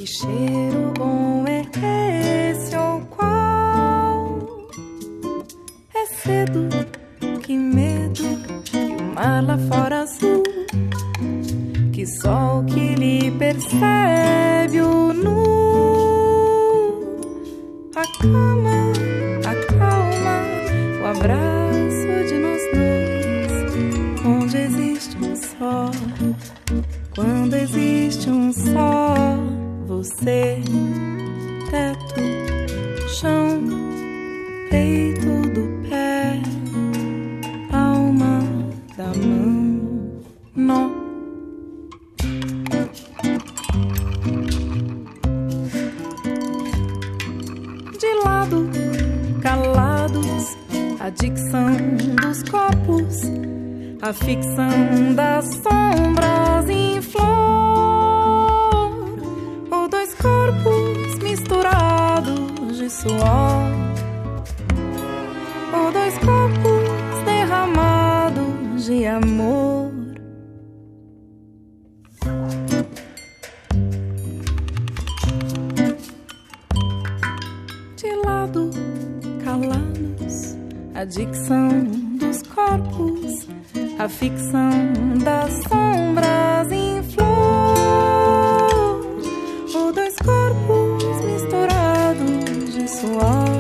Que cheiro bom é esse ou qual? É cedo, que medo, e o mar lá fora azul. Que sol que lhe percebe o nu. Acalma o abraço de nós dois. Onde existe um só, quando existe um só. Você, teto, chão, peito do pé, palma da mão, nó. De lado, calados, a dicção dos corpos, a ficção das sombras em flor, ou dois corpos misturados de suor, ou dois corpos derramados de amor. De lado, calados, a dicção dos corpos, a ficção das sombras em flor, ou dois corpos misturados de suor,